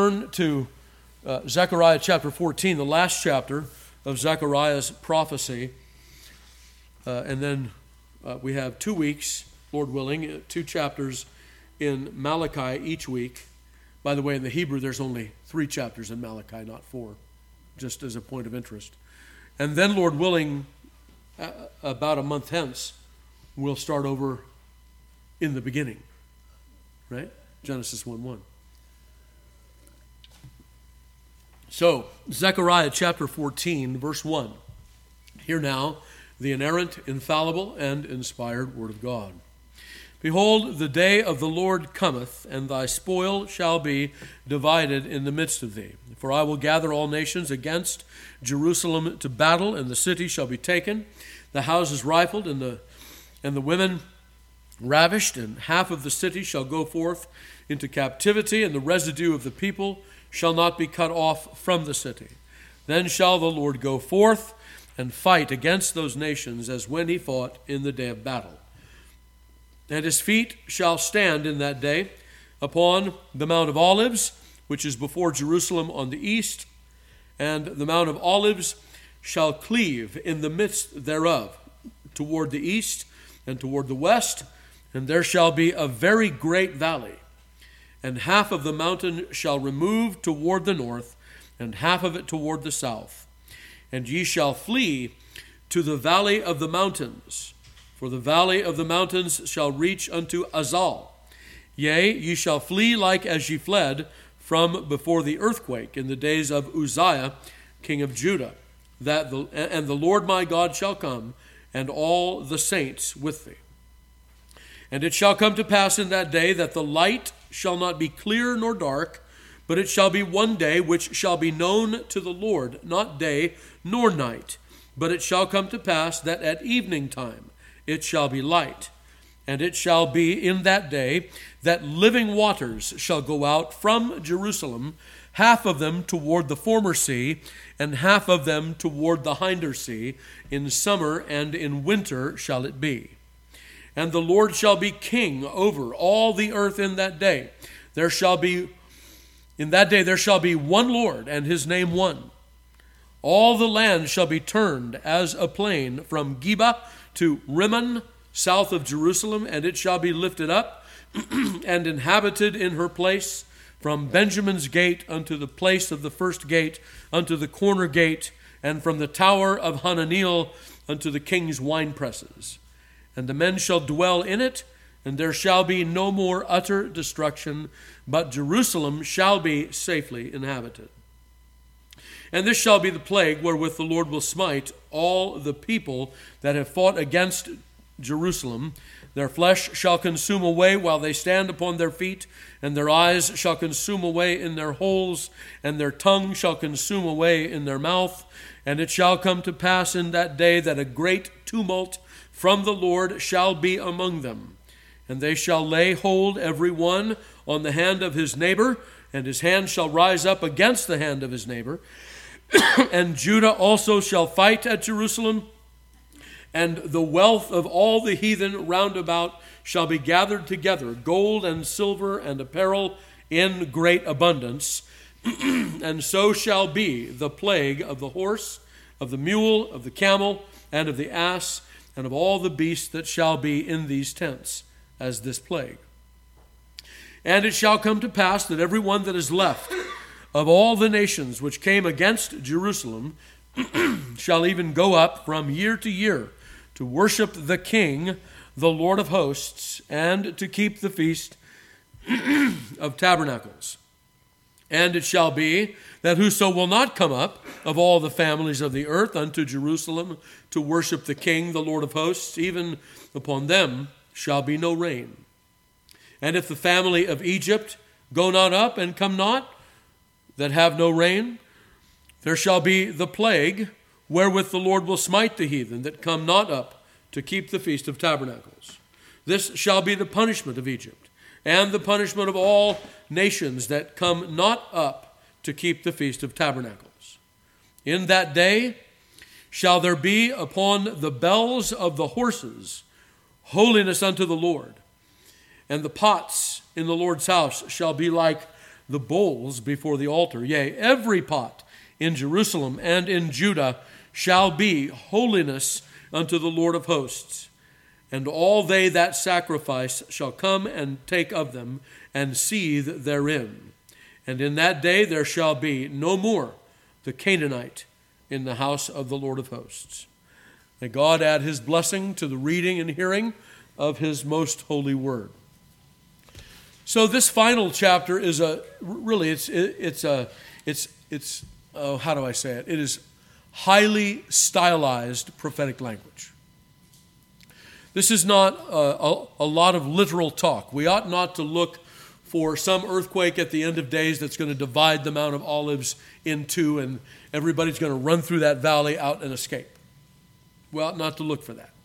turn to Zechariah chapter 14, the last chapter of Zechariah's prophecy. And then we have 2 weeks, Lord willing, 2 chapters in Malachi each week. By the way, in the Hebrew, there's only 3 chapters in Malachi, not 4, just as a point of interest. And then, Lord willing, about a month hence, we'll start over in the beginning, right? Genesis 1:1. So, Zechariah chapter 14, verse 1. Hear now the inerrant, infallible, and inspired word of God. Behold, the day of the Lord cometh, and thy spoil shall be divided in the midst of thee. For I will gather all nations against Jerusalem to battle, and the city shall be taken, the houses rifled, and the women ravished, and half of the city shall go forth into captivity, and the residue of the people shall not be cut off from the city. Then shall the Lord go forth and fight against those nations as when he fought in the day of battle. And his feet shall stand in that day upon the Mount of Olives, which is before Jerusalem on the east, and the Mount of Olives shall cleave in the midst thereof toward the east and toward the west, and there shall be a very great valley. And half of the mountain shall remove toward the north, and half of it toward the south. And ye shall flee to the valley of the mountains, for the valley of the mountains shall reach unto Azal. Yea, ye shall flee like as ye fled from before the earthquake in the days of Uzziah, king of Judah. And the Lord my God shall come, and all the saints with thee. And it shall come to pass in that day that the light shall not be clear nor dark, but it shall be one day which shall be known to the Lord, not day nor night. But it shall come to pass that at evening time it shall be light. And it shall be in that day that living waters shall go out from Jerusalem, half of them toward the former sea, and half of them toward the hinder sea. In summer and in winter shall it be. And the Lord shall be king over all the earth in that day. In that day there shall be one Lord, and his name one. All the land shall be turned as a plain from Geba to Rimmon, south of Jerusalem, and it shall be lifted up and inhabited in her place, from Benjamin's gate unto the place of the first gate, unto the corner gate, and from the tower of Hananeel unto the king's winepresses. And the men shall dwell in it, and there shall be no more utter destruction, but Jerusalem shall be safely inhabited. And this shall be the plague wherewith the Lord will smite all the people that have fought against Jerusalem. Their flesh shall consume away while they stand upon their feet, and their eyes shall consume away in their holes, and their tongue shall consume away in their mouth. And it shall come to pass in that day that a great tumult from the Lord shall be among them. And they shall lay hold every one on the hand of his neighbor, and his hand shall rise up against the hand of his neighbor. And Judah also shall fight at Jerusalem, and the wealth of all the heathen round about shall be gathered together, gold and silver and apparel in great abundance. And so shall be the plague of the horse, of the mule, of the camel, and of the ass, and of all the beasts that shall be in these tents, as this plague. And it shall come to pass that every one that is left of all the nations which came against Jerusalem shall even go up from year to year to worship the King, the Lord of hosts, and to keep the feast of tabernacles. And it shall be that whoso will not come up of all the families of the earth unto Jerusalem to worship the King, the Lord of hosts, even upon them shall be no rain. And if the family of Egypt go not up and come not, that have no rain, there shall be the plague wherewith the Lord will smite the heathen that come not up to keep the Feast of Tabernacles. This shall be the punishment of Egypt, and the punishment of all nations that come not up to keep the Feast of Tabernacles. In that day shall there be upon the bells of the horses holiness unto the Lord, and the pots in the Lord's house shall be like the bowls before the altar. Yea, every pot in Jerusalem and in Judah shall be holiness unto the Lord of hosts. And all they that sacrifice shall come and take of them, and seethe therein. And in that day there shall be no more the Canaanite in the house of the Lord of hosts. May God add his blessing to the reading and hearing of his most holy word. So this final chapter is how do I say it? It is highly stylized prophetic language. This is not a lot of literal talk. We ought not to look for some earthquake at the end of days that's going to divide the Mount of Olives in two and everybody's going to run through that valley out and escape. We ought not to look for that.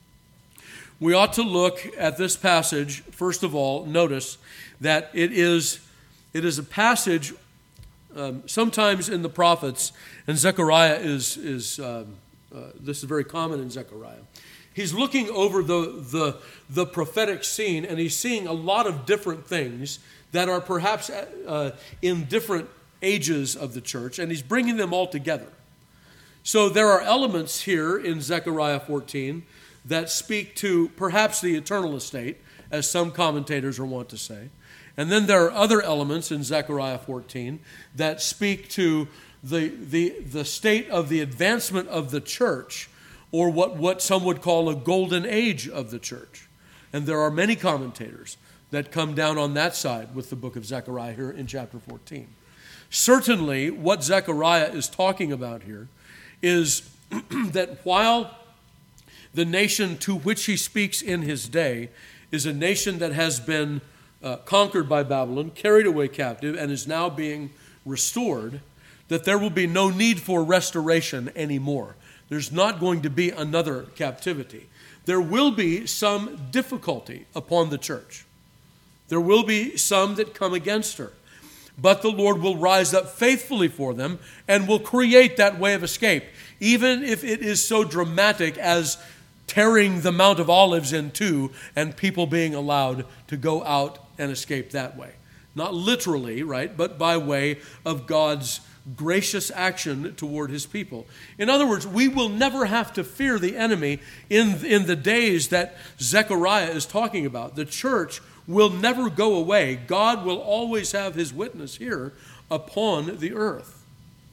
We ought to look at this passage, first of all, notice that it is a passage sometimes in the prophets, and Zechariah this is very common in Zechariah. He's looking over the prophetic scene, and he's seeing a lot of different things that are perhaps in different ages of the church, and he's bringing them all together. So there are elements here in Zechariah 14 that speak to perhaps the eternal estate, as some commentators are wont to say. And then there are other elements in Zechariah 14 that speak to the state of the advancement of the church, or what some would call a golden age of the church. And there are many commentators that come down on that side with the book of Zechariah here in chapter 14. Certainly, what Zechariah is talking about here is that while the nation to which he speaks in his day is a nation that has been conquered by Babylon, carried away captive, and is now being restored, that there will be no need for restoration anymore. There's not going to be another captivity. There will be some difficulty upon the church. There will be some that come against her. But the Lord will rise up faithfully for them and will create that way of escape, even if it is so dramatic as tearing the Mount of Olives in two and people being allowed to go out and escape that way. Not literally, right, but by way of God's gracious action toward his people. In other words, we will never have to fear the enemy in the days that Zechariah is talking about. The church will never go away. God will always have his witness here upon the earth.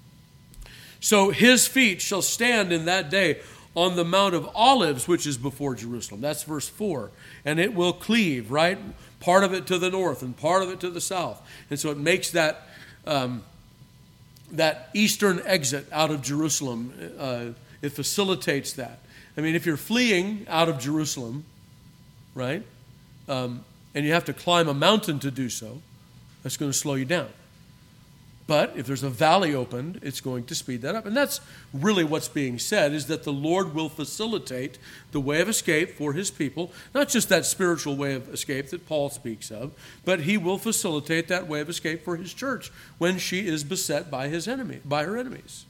So his feet shall stand in that day on the Mount of Olives, which is before Jerusalem. That's verse 4. And it will cleave, right? Part of it to the north and part of it to the south. And so it makes that eastern exit out of Jerusalem. It facilitates that. I mean, if you're fleeing out of Jerusalem, right, and you have to climb a mountain to do so, that's going to slow you down. But if there's a valley opened, it's going to speed that up. And that's really what's being said, is that the Lord will facilitate the way of escape for his people, not just that spiritual way of escape that Paul speaks of, but he will facilitate that way of escape for his church when she is beset by her enemies.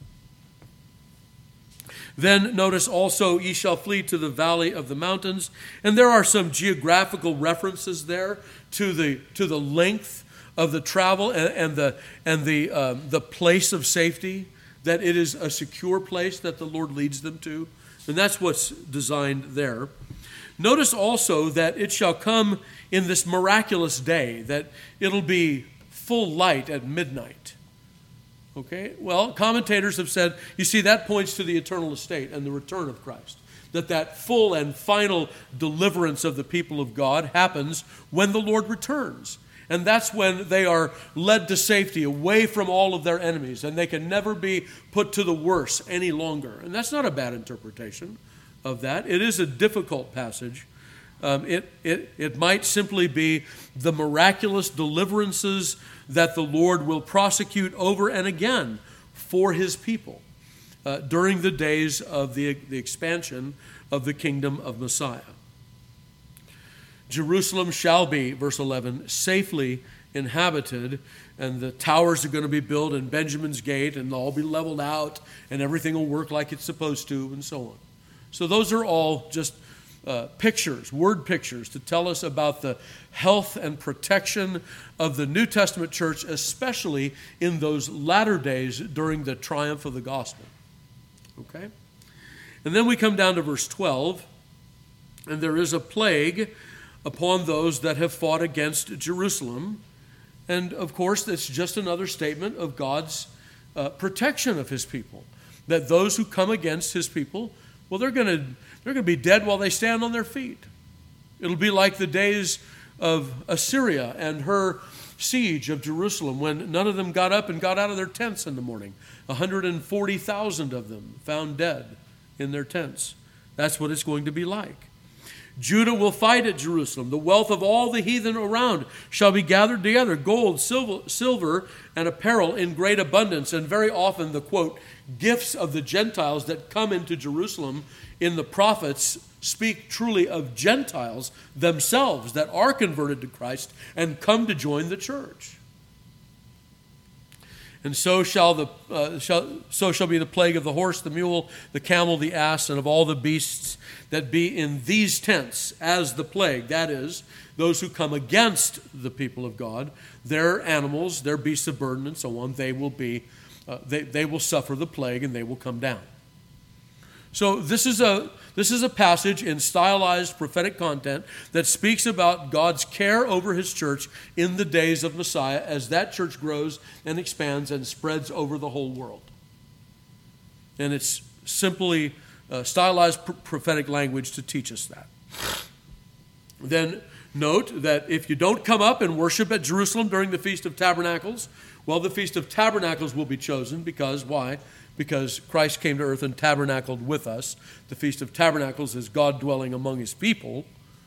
Then notice also, ye shall flee to the valley of the mountains. And there are some geographical references there to the length of the travel and the place of safety, that it is a secure place that the Lord leads them to. And that's what's designed there. Notice also that it shall come in this miraculous day, that it'll be full light at midnight. Okay? Well, commentators have said, you see, that points to the eternal estate and the return of Christ. That full and final deliverance of the people of God happens when the Lord returns. And that's when they are led to safety, away from all of their enemies, and they can never be put to the worse any longer. And that's not a bad interpretation of that. It is a difficult passage. It might simply be the miraculous deliverances that the Lord will prosecute over and again for his people during the days of the expansion of the kingdom of Messiah. Jerusalem shall be, verse 11, safely inhabited, and the towers are going to be built, and Benjamin's gate, and they'll all be leveled out, and everything will work like it's supposed to, and so on. So those are all just pictures, word pictures, to tell us about the health and protection of the New Testament church, especially in those latter days during the triumph of the gospel. Okay? And then we come down to verse 12, and there is a plague upon those that have fought against Jerusalem. And of course, it's just another statement of God's protection of his people. That those who come against his people, well, they're going to be dead while they stand on their feet. It'll be like the days of Assyria and her siege of Jerusalem, when none of them got up and got out of their tents in the morning. 140,000 of them found dead in their tents. That's what it's going to be like. Judah will fight at Jerusalem. The wealth of all the heathen around shall be gathered together, gold, silver, and apparel in great abundance. And very often the, quote, gifts of the Gentiles that come into Jerusalem in the prophets speak truly of Gentiles themselves that are converted to Christ and come to join the church. And so shall be the plague of the horse, the mule, the camel, the ass, and of all the beasts that be in these tents as the plague. That is, those who come against the people of God, their animals, their beasts of burden, and so on, they will suffer the plague and they will come down. So this is a passage in stylized prophetic content that speaks about God's care over his church in the days of Messiah as that church grows and expands and spreads over the whole world. And it's simply stylized prophetic language to teach us that. Then note that if you don't come up and worship at Jerusalem during the Feast of Tabernacles, well, the Feast of Tabernacles will be chosen because, why? Because Christ came to earth and tabernacled with us. The Feast of Tabernacles is God dwelling among his people.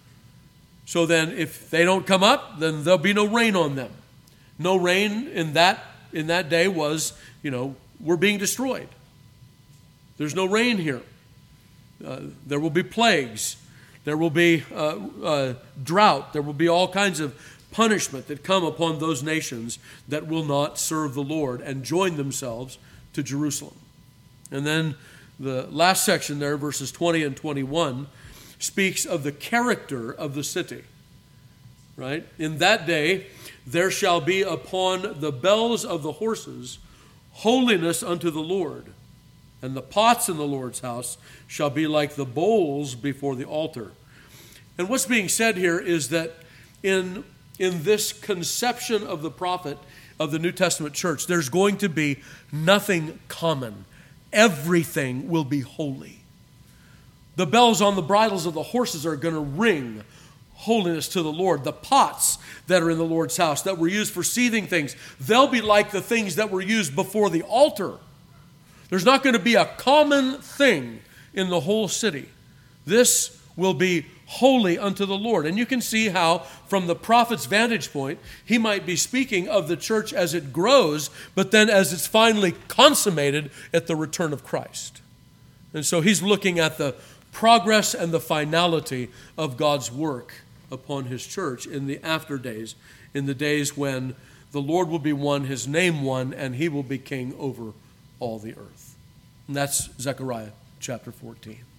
So then if they don't come up, then there'll be no rain on them. No rain in that day was, we're being destroyed. There's no rain here. There will be plagues. There will be drought. There will be all kinds of punishment that come upon those nations that will not serve the Lord and join themselves to Jerusalem. And then the last section there, verses 20 and 21, speaks of the character of the city. Right? In that day, there shall be upon the bells of the horses holiness unto the Lord, and the pots in the Lord's house shall be like the bowls before the altar. And what's being said here is that in this conception of the prophet of the New Testament church, there's going to be nothing common. Everything will be holy. The bells on the bridles of the horses are going to ring holiness to the Lord. The pots that are in the Lord's house that were used for seething things, they'll be like the things that were used before the altar. There's not going to be a common thing in the whole city. This will be holy unto the Lord. And you can see how, from the prophet's vantage point, he might be speaking of the church as it grows, but then as it's finally consummated at the return of Christ. And so he's looking at the progress and the finality of God's work upon his church in the after days, in the days when the Lord will be one, his name one, and he will be king over all the earth. And that's Zechariah chapter 14.